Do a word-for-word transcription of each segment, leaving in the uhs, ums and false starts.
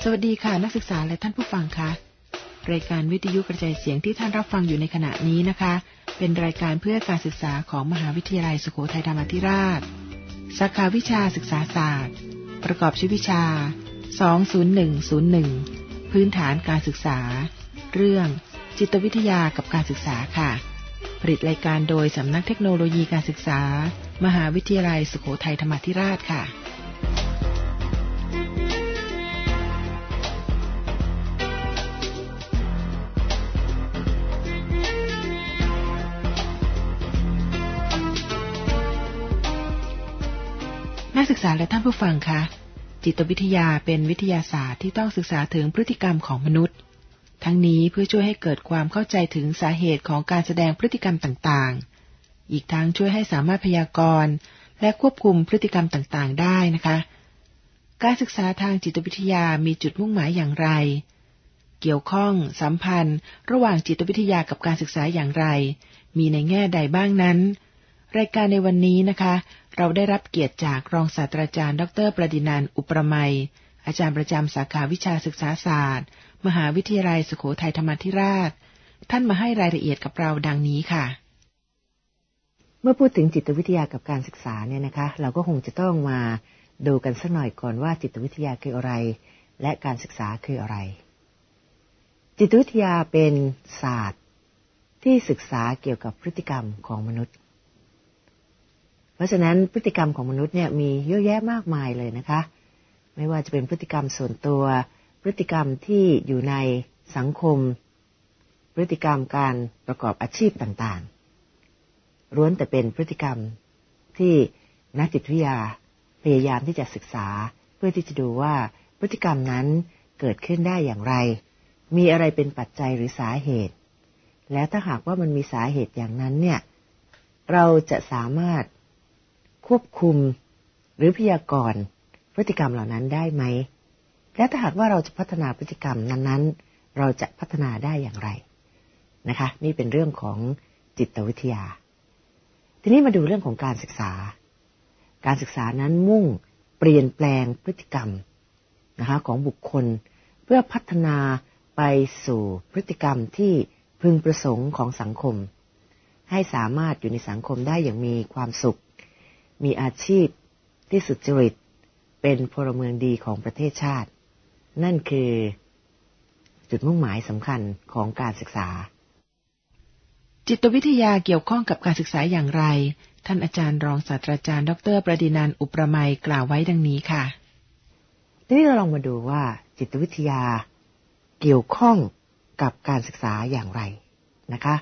วัสดีค่ะนักศึกษาและท่านผู้ฟังค่ะรายการวิทยุกระจายเสียงที่ท่านรับฟังอยู่ในขณะนี้นะคะเป็นรายการเพื่อการศึกษาของมหาวิทยาลัยสุโขทัยธรรมาธิราชสาขาวิชาศึกษาศาสตร์ประกอบชื่อวิชาสอง ศูนย์ หนึ่ง ศูนย์ หนึ่งพื้นฐานการศึกษาเรื่องจิตวิทยากับการศึกษาค่ะผลิตรายการโดยสำนักเทคโนโลยีการศึกษามหาวิทยาลัยสุโขทัยธรรมาธิราชค่ะนักศึกษาและท่านผู้ฟังคะจิตวิทยาเป็นวิทยาศาสตร์ที่ต้องศึกษาถึงพฤติกรรมของมนุษย์ทั้งนี้เพื่อช่วยให้เกิดความเข้าใจถึงสาเหตุของการแสดงพฤติกรรมต่างๆอีกทั้งช่วยให้สามารถพยากรณ์และควบคุมพฤติกรรมต่างๆได้นะคะการศึกษาทางจิตวิทยามีจุดมุ่งหมายอย่างไรเกี่ยวข้องสัมพันธ์ระหว่างจิตวิทยากับการศึกษาอย่างไรมีในแง่ใดบ้างนั้นรายการในวันนี้นะคะเราได้รับเกียรติจากรองศาสตราจารย์ดร.ประดินันท์ อุประไมยอาจารย์ประจำสาขาวิชาศึกษาศาสตร์มหาวิทยาลัยสุโขทัยธรรมาธิราชท่านมาให้รายละเอียดกับเราดังนี้ค่ะเมื่อพูดถึงจิตวิทยากับการศึกษาเนี่ยนะคะเราก็คงจะต้องมาดูกันสักหน่อยก่อนว่าจิตวิทยาคืออะไรและการศึกษาคืออะไรจิตวิทยาเป็นศาสตร์ที่ศึกษาเกี่ยวกับพฤติกรรมของมนุษย์เพราะฉะนั้นพฤติกรรมของมนุษย์เนี่ยมีเยอะแยะมากมายเลยนะคะไม่ว่าจะเป็นพฤติกรรมส่วนตัวพฤติกรรมที่อยู่ในสังคมพฤติกรรมการประกอบอาชีพต่างๆล้วนแต่เป็นพฤติกรรมที่นักจิตวิทยาพยายามที่จะศึกษาเพื่อที่จะดูว่าพฤติกรรมนั้นเกิดขึ้นได้อย่างไรมีอะไรเป็นปัจจัยหรือสาเหตุแล้วถ้าหากว่ามันมีสาเหตุอย่างนั้นเนี่ยเราจะสามารถควบคุมหรือพยากรณ์พฤติกรรมเหล่านั้นได้ไหมและถ้าหากว่าเราจะพัฒนาพฤติกรรมนั้นๆเราจะพัฒนาได้อย่างไรนะคะนี่เป็นเรื่องของจิตวิทยาทีนี้มาดูเรื่องของการศึกษาการศึกษานั้นมุ่งเปลี่ยนแปลงพฤติกรรมนะคะของบุคคลเพื่อพัฒนาไปสู่พฤติกรรมที่พึงประสงค์ของสังคมให้สามารถอยู่ในสังคมได้อย่างมีความสุขมีอาชีพที่สุจริตเป็นพลเมืองดีของประเทศชาตินั่นคือจุดมุ่งหมายสำคัญของการศึกษาจิตวิทยาเกี่ยวข้องกับการศึกษาอย่างไรท่านอาจารย์รองศาสตราจารย์ดร.ประดินันท์ อุประไมยกล่าวไว้ดังนี้ค่ะทีนี้เราลองมาดูว่าจิตวิทยาเกี่ยวข้องกับการศึกษาอย่างไรนะคะ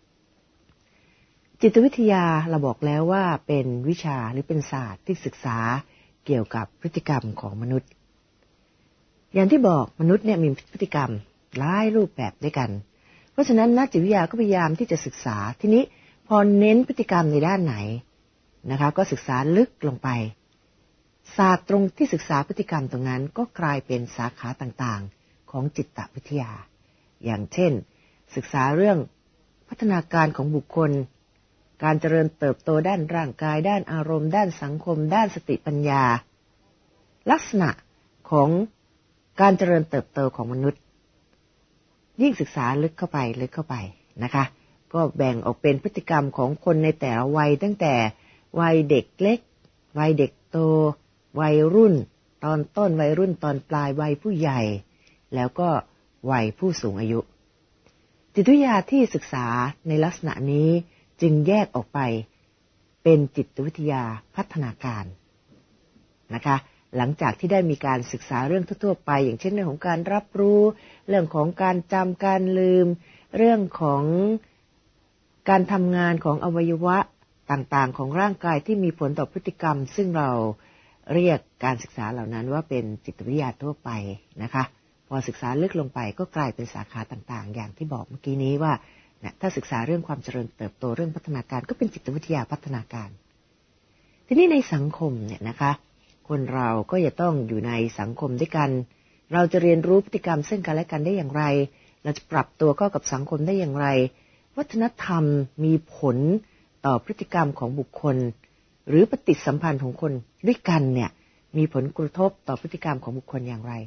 จิตวิทยาเราบอกแล้วว่าเป็นวิชาหรือเป็นศาสตร์ที่ศึกษาเกี่ยวกับพฤติกรรมของมนุษย์อย่างที่บอกมนุษย์เนี่ยมีพฤติกรรมหลายรูปแบบด้วยกันเพราะฉะนั้นนักจิตวิทยาก็พยายามที่จะศึกษาทีนี้พอเน้นพฤติกรรมในด้านไหนนะคะก็ศึกษาลึกลงไปศาสตร์ตรงที่ศึกษาพฤติกรรมตรงนั้นก็กลายเป็นสาขาต่างๆของจิตวิทยาอย่างเช่นศึกษาเรื่องพัฒนาการของบุคคลการเจริญเติบโตด้านร่างกายด้านอารมณ์ด้านสังคมด้านสติปัญญาลักษณะของการเจริญเติบโตของมนุษย์ยิ่งศึกษาลึกเข้าไปลึกเข้าไปนะคะก็แบ่งออกเป็นพฤติกรรมของคนในแต่ละวัยตั้งแต่วัยเด็กเล็กวัยเด็กโตวัยรุ่นตอนต้นวัยรุ่นตอนปลายวัยผู้ใหญ่แล้วก็วัยผู้สูงอายุจิตวิทยาที่ศึกษาในลักษณะนี้จึงแยกออกไปเป็นจิตวิทยาพัฒนาการนะคะหลังจากที่ได้มีการศึกษาเรื่องทั่วๆไปอย่างเช่นเรื่องของการรับรู้เรื่องของการจำการลืมเรื่องของการทำงานของอวัยวะต่างๆของร่างกายที่มีผลต่อพฤติกรรมซึ่งเราเรียกการศึกษาเหล่านั้นว่าเป็นจิตวิทยาทั่วไปนะคะพอศึกษาลึกลงไปก็กลายเป็นสาขาต่างๆอย่างที่บอกเมื่อกี้นี้ว่าถ้าศึกษาเรื่องความเจริญเติบโตเรื่องพัฒนาการก็เป็นจิตวิทยาพัฒนาการทีนี้ในสังคมเนี่ยนะคะคนเราก็จะต้องอยู่ในสังคมด้วยกันเราจะเรียนรู้พฤติกรรมซึ่งกันและกันได้อย่างไรเราจะปรับตัวเข้ากับสังคมได้อย่างไรวัฒนธรรมมีผลต่อพฤติกรรมของบุคคลหรือปฏิสัมพันธ์ของคนด้วยกันเนี่ยมีผลกระทบต่อพฤติกรรมของบุคคลอย่างไร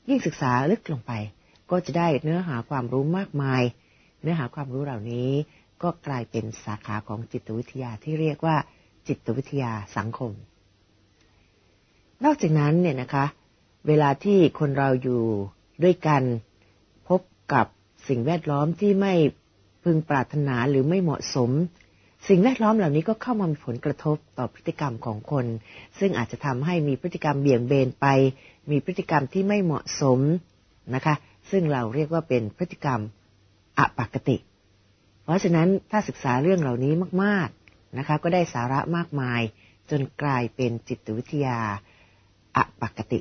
ยิ่งศึกษาลึกลงไปก็จะได้เนื้อหาความรู้มากมายเนื้อหาความรู้เหล่านี้ก็กลายเป็นสาขาของจิตวิทยาที่เรียกว่าจิตวิทยาสังคมนอกจากนั้นเนี่ยนะคะเวลาที่คนเราอยู่ด้วยกันพบกับสิ่งแวดล้อมที่ไม่พึงปรารถนาหรือไม่เหมาะสมสิ่งแวดล้อมเหล่านี้ก็เข้ามามีผลกระทบต่อพฤติกรรมของคนซึ่งอาจจะทำให้มีพฤติกรรมเบี่ยงเบนไปมีพฤติกรรมที่ไม่เหมาะสมนะคะซึ่งเราเรียกว่าเป็นพฤติกรรมอปกติเพราะฉะนั้นถ้าศึกษาเรื่องเหล่านี้มากๆนะคะก็ได้สาระมากมายจนกลายเป็นจิตวิทยาอปกติ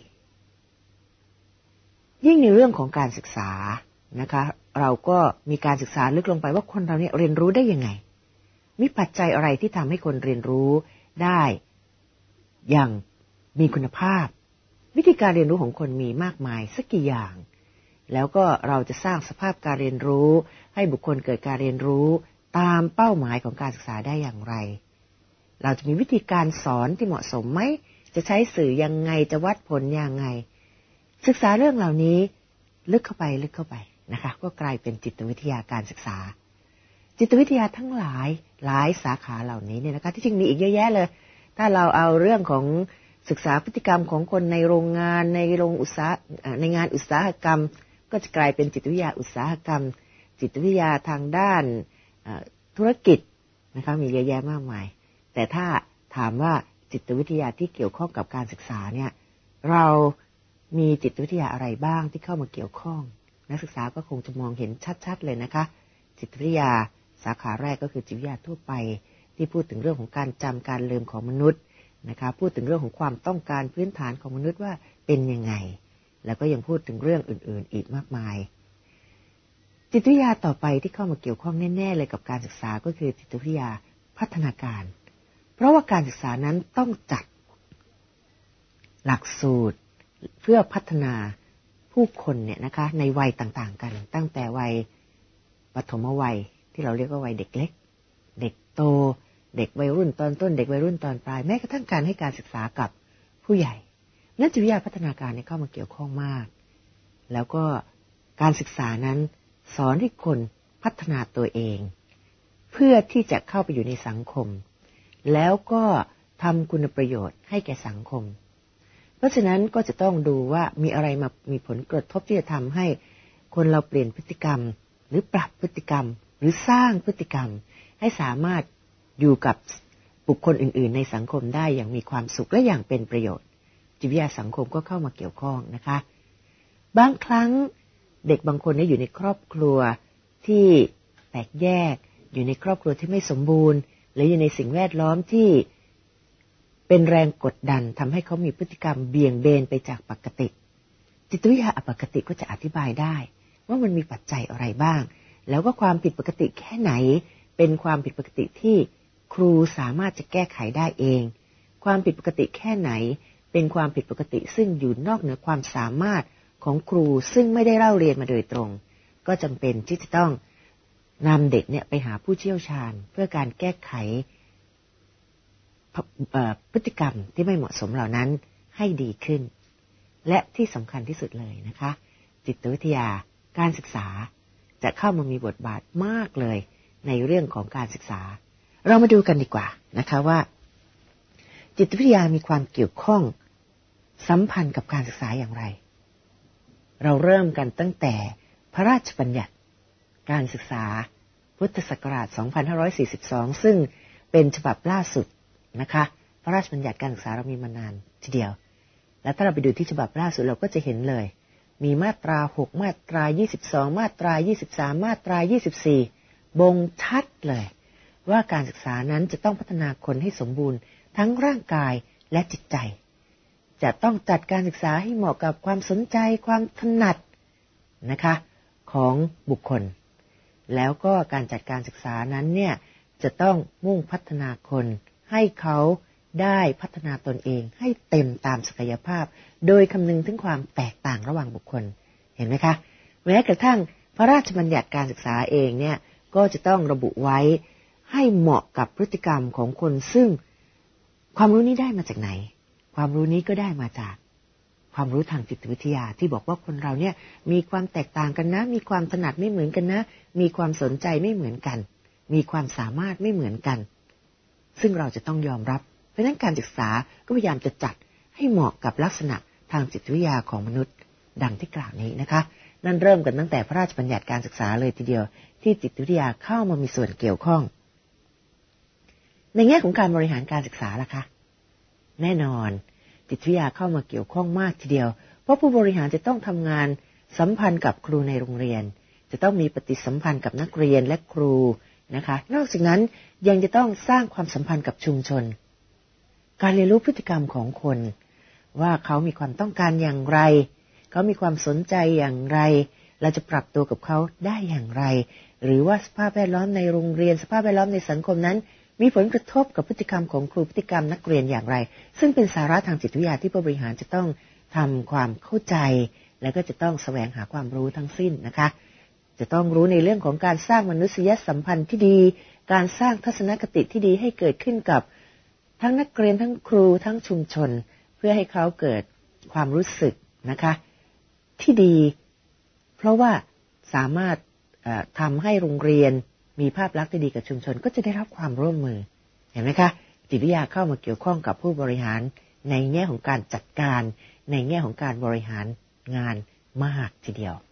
ยิ่งในเรื่องของการศึกษานะคะเราก็มีการศึกษาลึกลงไปว่าคนเราเนี่ยเรียนรู้ได้ยังไงมีปัจจัยอะไรที่ทำให้คนเรียนรู้ได้อย่างมีคุณภาพวิธีการเรียนรู้ของคนมีมากมายสักกี่อย่างแล้วก็เราจะสร้างสภาพการเรียนรู้ให้บุคคลเกิดการเรียนรู้ตามเป้าหมายของการศึกษาได้อย่างไรเราจะมีวิธีการสอนที่เหมาะสมไหมจะใช้สื่อยังไงจะวัดผลยังไงศึกษาเรื่องเหล่านี้ลึกเข้าไปลึกเข้าไปนะคะก็กลายเป็นจิตวิทยาการศึกษาจิตวิทยาทั้งหลายหลายสาขาเหล่านี้เนี่ยนะคะที่จริงมีอีกเยอะแยะเลยถ้าเราเอาเรื่องของศึกษาพฤติกรรมของคนในโรงงานในโรงอุตสาหในงานอุตสาหกรรมก็จะกลายเป็นจิตวิทยาอุตสาหกรรมจิตวิทยาทางด้านธุรกิจนะคะมีเยอะแยะมากมายแต่ถ้าถามว่าจิตวิทยาที่เกี่ยวข้องกับการศึกษาเนี่ยเรามีจิตวิทยาอะไรบ้างที่เข้ามาเกี่ยวข้องนักศึกษาก็คงจะมองเห็นชัดๆเลยนะคะจิตวิทยาสาขาแรกก็คือจิตวิทยาทั่วไปที่พูดถึงเรื่องของการจำการลืมของมนุษย์นะคะพูดถึงเรื่องของความต้องการพื้นฐานของมนุษย์ว่าเป็นยังไงแล้วก็ยังพูดถึงเรื่องอื่นๆอีกมากมายจิตวิทยาต่อไปที่เข้ามาเกี่ยวข้องแน่ๆเลยกับการศึกษาก็คือจิตวิทยาพัฒนาการเพราะว่าการศึกษานั้นต้องจัดหลักสูตรเพื่อพัฒนาผู้คนเนี่ยนะคะในวัยต่างๆกันตั้งแต่วัยปฐมวัยที่เราเรียกว่าวัยเด็กเล็กเด็กโตเด็กวัยรุ่นตอนต้นเด็กวัยรุ่นตอนปลายแม้กระทั่งการให้การศึกษากับผู้ใหญ่นักจิตวิทยาพัฒนาการเนี่ยเข้ามาเกี่ยวข้องมากแล้วก็การศึกษานั้นสอนให้คนพัฒนาตัวเองเพื่อที่จะเข้าไปอยู่ในสังคมแล้วก็ทำคุณประโยชน์ให้แก่สังคมเพราะฉะนั้นก็จะต้องดูว่ามีอะไรมามีผลกระทบที่จะทำให้คนเราเปลี่ยนพฤติกรรมหรือปรับพฤติกรรมหรือสร้างพฤติกรรมให้สามารถอยู่กับบุคคลอื่นๆในสังคมได้อย่างมีความสุขและอย่างเป็นประโยชน์จิตวิทยาสังคมก็เข้ามาเกี่ยวข้องนะคะบางครั้งเด็กบางคนเนี่ยอยู่ในครอบครัวที่แตกแยกอยู่ในครอบครัวที่ไม่สมบูรณ์หรืออยู่ในสิ่งแวดล้อมที่เป็นแรงกดดันทำให้เขามีพฤติกรรมเบี่ยงเบนไปจากปกติจิตวิทยาอปกติก็จะอธิบายได้ว่ามันมีปัจจัยอะไรบ้างแล้วก็ความผิดปกติแค่ไหนเป็นความผิดปกติที่ครูสามารถจะแก้ไขได้เองความผิดปกติแค่ไหนเป็นความผิดปกติซึ่งอยู่นอกเหนือความสามารถของครูซึ่งไม่ได้เล่าเรียนมาโดยตรงก็จำเป็นที่จะต้องนำเด็กเนี่ยไปหาผู้เชี่ยวชาญเพื่อการแก้ไขพฤติกรรมที่ไม่เหมาะสมเหล่านั้นให้ดีขึ้นและที่สำคัญที่สุดเลยนะคะจิตวิทยาการศึกษาจะเข้ามามีบทบาทมากเลยในเรื่องของการศึกษาเรามาดูกันดีกว่านะคะว่าจิตวิทยามีความเกี่ยวข้องสัมพันธ์กับการศึกษาอย่างไรเราเริ่มกันตั้งแต่พระราชบัญญัติการศึกษาพุทธศักราชสองพันห้าร้อยสี่สิบสองซึ่งเป็นฉบับล่าสุดนะคะพระราชบัญญัติการศึกษาเรามีมานานทีเดียวแล้วถ้าเราไปดูที่ฉบับล่าสุดเราก็จะเห็นเลยมีมาตราหกมาตรายี่สิบสองมาตรายี่สิบสามมาตรายี่สิบสี่บ่งชัดเลยว่าการศึกษานั้นจะต้องพัฒนาคนให้สมบูรณ์ทั้งร่างกายและจิตใจจะต้องจัดการศึกษาให้เหมาะกับความสนใจความถนัดนะคะของบุคคลแล้วก็การจัดการศึกษานั้นเนี่ยจะต้องมุ่งพัฒนาคนให้เขาได้พัฒนาตนเองให้เต็มตามศักยภาพโดยคำนึงถึงความแตกต่างระหว่างบุคคลเห็นไหมคะแม้กระทั่งพระราชบัญญัติการศึกษาเองเนี่ยก็จะต้องระบุไว้ให้เหมาะกับพฤติกรรมของคนซึ่งความรู้นี้ได้มาจากไหนความรู้นี้ก็ได้มาจากความรู้ทางจิตวิทยาที่บอกว่าคนเราเนี่ยมีความแตกต่างกันนะมีความถนัดไม่เหมือนกันนะมีความสนใจไม่เหมือนกันมีความสามารถไม่เหมือนกันซึ่งเราจะต้องยอมรับเพราะฉะนั้นการศึกษาก็พยายามจะจัดให้เหมาะกับลักษณะทางจิตวิทยาของมนุษย์ดังที่กล่าวนี้นะคะนั่นเริ่มกันตั้งแต่พระราชบัญญัติการศึกษาเลยทีเดียวที่จิตวิทยาเข้ามามีส่วนเกี่ยวข้องในแง่ของการบริหารการศึกษาล่ะคะแน่นอนจิตวิทยาเข้ามาเกี่ยวข้องมากทีเดียวเพราะผู้บริหารจะต้องทำงานสัมพันธ์กับครูในโรงเรียนจะต้องมีปฏิสัมพันธ์กับนักเรียนและครูนะคะนอกจากนั้นยังจะต้องสร้างความสัมพันธ์กับชุมชนการเรียนรู้พฤติกรรมของคนว่าเขามีความต้องการอย่างไรเขามีความสนใจอย่างไรเราจะปรับตัวกับเขาได้อย่างไรหรือว่าสภาพแวดล้อมในโรงเรียนสภาพแวดล้อมในสังคมนั้นมีผลกระทบกับพฤติกรรมของครูพฤติกรรมนักเรียนอย่างไรซึ่งเป็นสาระทางจิตวิทยาที่ผู้บริหารจะต้องทำความเข้าใจและก็จะต้องแสวงหาความรู้ทั้งสิ้นนะคะจะต้องรู้ในเรื่องของการสร้างมนุษยสัมพันธ์ที่ดีการสร้างทัศนคติที่ดีให้เกิดขึ้นกับทั้งนักเรียนทั้งครูทั้งชุมชนเพื่อให้เขาเกิดความรู้สึกนะคะที่ดีเพราะว่าสามารถทำให้โรงเรียนมีภาพลักษณ์ที่ดีกับชุมชนก็จะได้รับความร่วมมือเห็นไหมคะจิตวิทยาเข้ามาเกี่ยวข้องกับผู้บริหารในแง่ของการจัดการในแง่ของการบริหารงานมากทีเดียว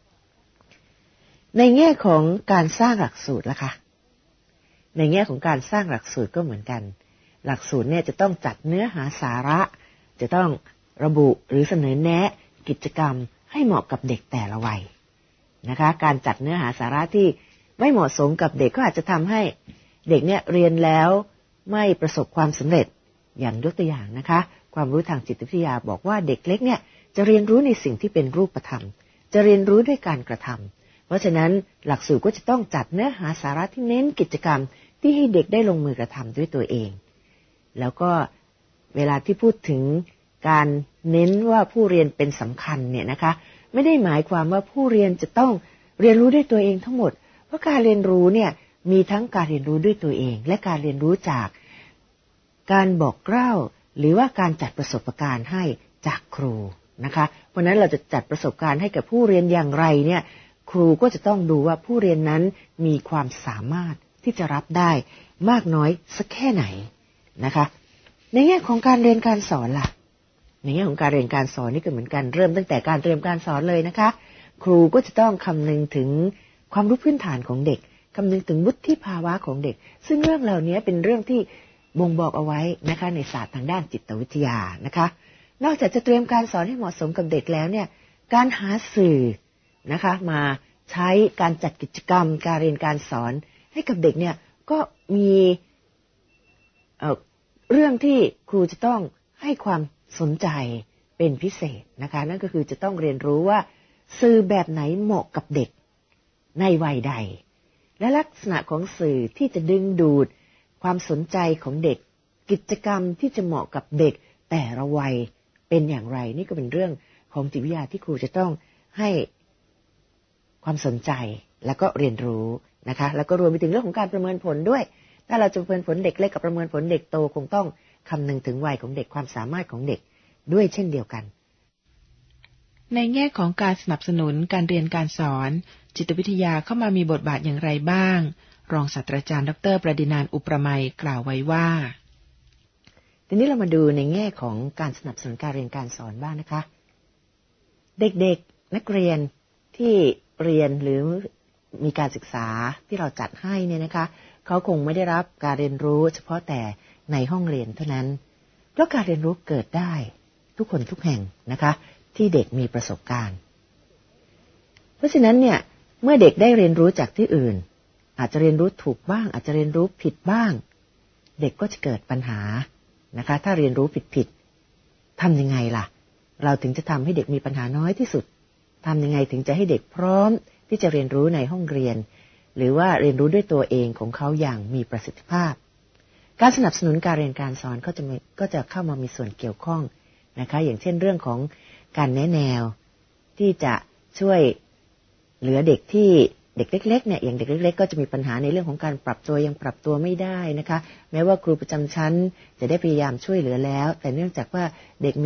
ในแง่ของการสร้างหลักสูตรล่ะคะในแง่ของการสร้างหลักสูตรก็เหมือนกันหลักสูตรเนี่ยจะต้องจัดเนื้อหาสาระจะต้องระบุหรือเสนอแนะกิจกรรมให้เหมาะกับเด็กแต่ละวัยนะคะการจัดเนื้อหาสาระที่ไม่เหมาะสมกับเด็กก็อาจจะทำให้เด็กเนี่ยเรียนแล้วไม่ประสบความสำเร็จอย่างยกตัวอย่างนะคะความรู้ทางจิตวิทยาบอกว่าเด็กเล็กเนี่ยจะเรียนรู้ในสิ่งที่เป็นรูปธรรมจะเรียนรู้ด้วยการกระทำเพราะฉะนั้นหลักสูตรก็จะต้องจัดเนื้อหาสาระที่เน้นกิจกรรมที่ให้เด็กได้ลงมือกระทำด้วยตัวเองแล้วก็เวลาที่พูดถึงการเน้นว่าผู้เรียนเป็นสำคัญเนี่ยนะคะไม่ได้หมายความว่าผู้เรียนจะต้องเรียนรู้ด้วยตัวเองทั้งหมดเพราะการเรียนรู้เนี่ยมีทั้งการเรียนรู้ด้วยตัวเองและการเรียนรู้จากการบอกเล่าหรือว่าการจัดประสบการณ์ให้จากครูนะคะเพราะนั้นเราจะจัดประสบการณ์ให้กับผู้เรียนอย่างไรเนี่ยครูก็จะต้องดูว่าผู้เรียนนั้นมีความสามารถที่จะรับได้มากน้อยสักแค่ไหนนะคะในแง่ของการเรียนการสอนล่ะในแง่ของการเรียนการสอนนี่ก็เหมือนกันเริ่มตั้งแต่การเตรียมการสอนเลยนะคะครูก็จะต้องคำนึงถึงความรู้พื้นฐานของเด็กคำนึงถึงวุฒิภาวะของเด็กซึ่งเรื่องเหล่านี้เป็นเรื่องที่บ่งบอกเอาไว้นะคะในศาสตร์ทางด้านจิตวิทยานะคะนอกจากจะเตรียมการสอนให้เหมาะสมกับเด็กแล้วเนี่ยการหาสื่อนะคะมาใช้การจัดกิจกรรมการเรียนการสอนให้กับเด็กเนี่ยก็มีเอ่อเรื่องที่ครูจะต้องให้ความสนใจเป็นพิเศษนะคะนั่นก็คือจะต้องเรียนรู้ว่าสื่อแบบไหนเหมาะกับเด็กในวัยใดและลักษณะของสื่อที่จะดึงดูดความสนใจของเด็กกิจกรรมที่จะเหมาะกับเด็กแต่ละวัยเป็นอย่างไรนี่ก็เป็นเรื่องของจิตวิทยาที่ครูจะต้องให้ความสนใจแล้วก็เรียนรู้นะคะแล้วก็รวมไปถึงเรื่องของการประเมินผลด้วยถ้าเราจะประเมินผลเด็กเล็กกับประเมินผลเด็กโตคงต้องคำนึงถึงวัยของเด็กความสามารถของเด็กด้วยเช่นเดียวกันในแง่ของการสนับสนุนการเรียนการสอนจิตวิทยาเข้ามามีบทบาทอย่างไรบ้างรองศาสตราจารย์ดร.ประดินานอุประไมยกล่าวไว้ว่าทีนี้เรามาดูในแง่ของการสนับสนุนการเรียนการสอนบ้างนะคะเด็กๆนักเรียนที่เรียนหรือมีการศึกษาที่เราจัดให้เนี่ยนะคะเขาคงไม่ได้รับการเรียนรู้เฉพาะแต่ในห้องเรียนเท่านั้นเพราะการเรียนรู้เกิดได้ทุกคนทุกแห่งนะคะที่เด็กมีประสบการณ์เพราะฉะนั้นเนี่ยเมื่อเด็กได้เรียนรู้จากที่อื่นอาจจะเรียนรู้ถูกบ้างอาจจะเรียนรู้ผิดบ้างเด็กก็จะเกิดปัญหานะคะถ้าเรียนรู้ผิดๆทำยังไงล่ะเราถึงจะทำให้เด็กมีปัญหาน้อยที่สุดทำยังไงถึงจะให้เด็กพร้อมที่จะเรียนรู้ในห้องเรียนหรือว่าเรียนรู้ด้วยตัวเองของเขาอย่างมีประสิทธิภาพการสนับสนุนการเรียนการสอนก็จะก็จะเข้ามามีส่วนเกี่ยวข้องนะคะอย่างเช่นเรื่องของการแนะแนวที่จะช่วยเหลือเด็กที่เด็กเล็กๆเนี่ยอย่างเด็กเล็กๆก็จะมีปัญหาในเรื่องของการปรับตัวยังปรับตัวไม่ได้นะคะแม้ว่าครูประจำชั้นจะได้พยายามช่วยเหลือแล้วแต่เนื่องจากว่าเด็กมี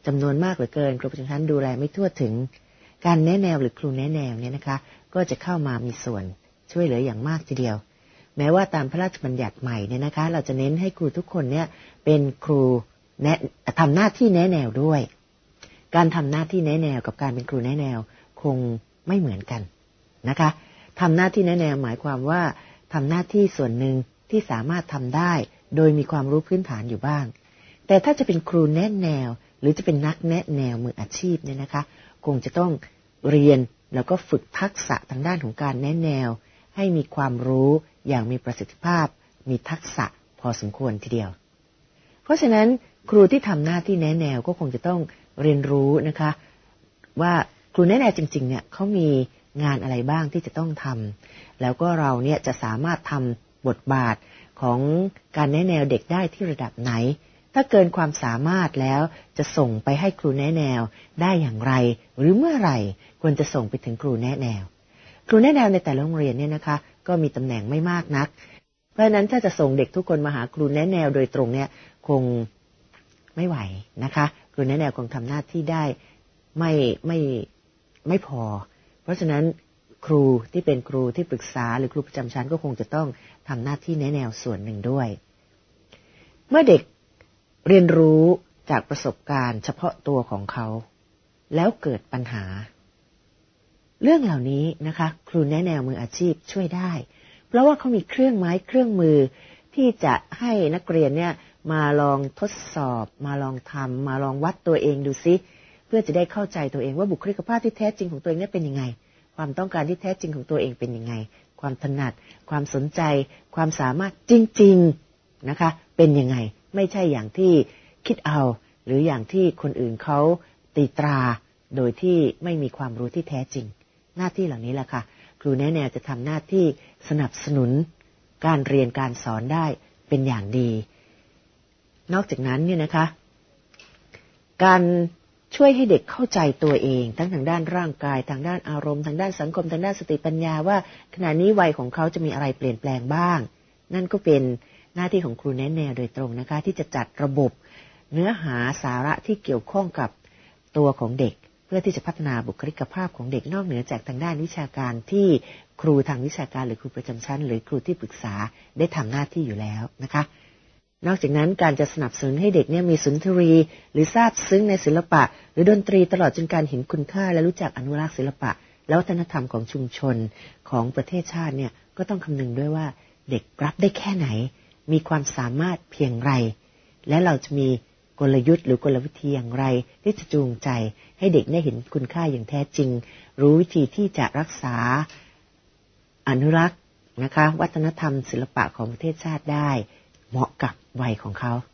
จำนวนมากเหลือเกินครูประจำชั้นดูแลไม่ทั่วถึงการแนะแนวหรือครูแนะแนวเนี่ยนะคะก็จะเข้ามามีส่วนช่วยเหลืออย่างมากทีเดียวแม้ว่าตามพระราชบัญญัติใหม่เนี่ยนะคะเราจะเน้นให้ครูทุกคนเนี่ยเป็นครูแนะทำหน้าที่แนะแนวด้วยการทำหน้าที่แนะแนวกับการเป็นครูแนะแนวคงไม่เหมือนกันนะคะทำหน้าที่แนะแนวหมายความว่าทำหน้าที่ส่วนหนึ่งที่สามารถทำได้โดยมีความรู้พื้นฐานอยู่บ้างแต่ถ้าจะเป็นครูแนะแนวหรือจะเป็นนักแนะแนวมืออาชีพเนี่ยนะคะคงจะต้องเรียนแล้วก็ฝึกทักษะทางด้านของการแนะแนวให้มีความรู้อย่างมีประสิทธิภาพมีทักษะพอสมควรทีเดียวเพราะฉะนั้นครูที่ทำหน้าที่แนะแนวก็คงจะต้องเรียนรู้นะคะว่าครูแนะแนวจริงๆเนี่ยเขามีงานอะไรบ้างที่จะต้องทำแล้วก็เราเนี่ยจะสามารถทำบทบาทของการแนะแนวเด็กได้ที่ระดับไหนถ้าเกินความสามารถแล้วจะส่งไปให้ครูแนะแนวได้อย่างไรหรือเมื่อไหร่ควรจะส่งไปถึงครูแนะแนวครูแนะแนวในแต่ละโรงเรียนเนี่ยนะคะก็มีตำแหน่งไม่มากนักเพราะฉะนั้นถ้าจะส่งเด็กทุกคนมาหาครูแนะแนวโดยตรงเนี่ยคงไม่ไหวนะคะครูแนะแนวคงทำหน้าที่ได้ไม่ไม่ไม่พอเพราะฉะนั้นครูที่เป็นครูที่ปรึกษาหรือครูประจำชั้นก็คงจะต้องทำหน้าที่แนะแนวส่วนหนึ่งด้วยเมื่อเด็กเรียนรู้จากประสบการณ์เฉพาะตัวของเขาแล้วเกิดปัญหาเรื่องเหล่านี้นะคะครูแนะแนวมืออาชีพช่วยได้เพราะว่าเขามีเครื่องไม้เครื่องมือที่จะให้นักเรียนเนี่ยมาลองทดสอบมาลองทำมาลองวัดตัวเองดูซิเพื่อจะได้เข้าใจตัวเองว่าบุคลิกภาพที่แท้จริงของตัวเองเนี่ยเป็นยังไงความต้องการที่แท้จริงของตัวเองเป็นยังไงความถนัดความสนใจความสามารถจริงๆนะคะเป็นยังไงไม่ใช่อย่างที่คิดเอาหรืออย่างที่คนอื่นเขาตีตราโดยที่ไม่มีความรู้ที่แท้จริงหน้าที่เหล่านี้แหละค่ะครูแนะแนวจะทำหน้าที่สนับสนุนการเรียนการสอนได้เป็นอย่างดีนอกจากนั้นเนี่ยนะคะการช่วยให้เด็กเข้าใจตัวเองทั้งทางด้านร่างกายทางด้านอารมณ์ทางด้านสังคมทางด้านสติปัญญาว่าขณะนี้วัยของเขาจะมีอะไรเปลี่ยนแปลงบ้างนั่นก็เป็นหน้าที่ของครูแนะแนวโดยตรงนะคะที่จะจัดระบบเนื้อหาสาระที่เกี่ยวข้องกับตัวของเด็กเพื่อที่จะพัฒนาบุคลิกภาพของเด็กนอกเหนือจากทางด้านวิชาการที่ครูทางวิชาการหรือครูประจำชั้นหรือครูที่ปรึกษาได้ทำหน้าที่อยู่แล้วนะคะนอกจากนั้นการจะสนับสนุนให้เด็กเนี่ยมีสุนทรีหรือซาบซึ้งในศิลปะหรือดนตรีตลอดจนการเห็นคุณค่าและรู้จักอนุรักษ์ศิลปะและวัฒนธรรมของชุมชนของประเทศชาติเนี่ยก็ต้องคำนึงด้วยว่าเด็กรับได้แค่ไหนมีความสามารถเพียงไรและเราจะมีกลยุทธ์หรือกลวิธีอย่างไรที่จะจูงใจให้เด็กได้เห็นคุณค่าอย่างแท้จริงรู้วิธีที่จะรักษาอนุรักษ์นะคะวัฒนธรรมศิลปะของประเทศชาติได้เหมาะกับวัยของเขา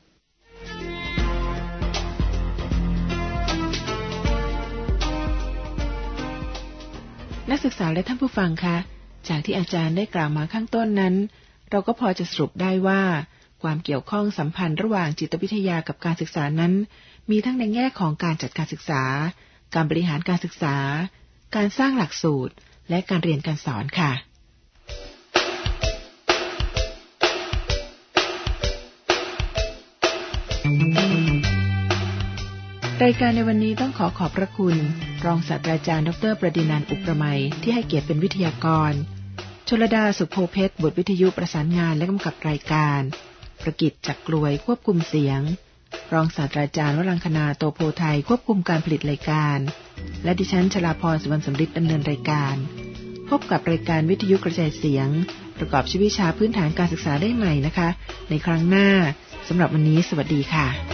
นักศึกษาและท่านผู้ฟังคะจากที่อาจารย์ได้กล่าวมาข้างต้นนั้นเราก็พอจะสรุปได้ว่าความเกี่ยวข้องสัมพันธ์ระหว่างจิตวิทยากับการศึกษานั้นมีทั้งในแง่ของการจัดการศึกษาการบริหารการศึกษาการสร้างหลักสูตรและการเรียนการสอนค่ะรายการในวันนี้ต้องขอขอบพระคุณรองศาสตราจารย์ดร.ประดินันท์ อุประไมยที่ให้เกียรติเป็นวิทยากรชลดาสุโภเพชรบทวิทยุประสานงานและกำกับรายการประกิตจักรกลวยควบคุมเสียงรองศาสตราจารย์วรังคณาโตโพไทยควบคุมการผลิตรายการและดิฉันชลาพรสุวรรณสำริดดำเนินรายการพบกับรายการวิทยุกระจายเสียงประกอบชีวิตวิชาพื้นฐานการศึกษาได้ใหม่นะคะในครั้งหน้าสำหรับวันนี้สวัสดีค่ะ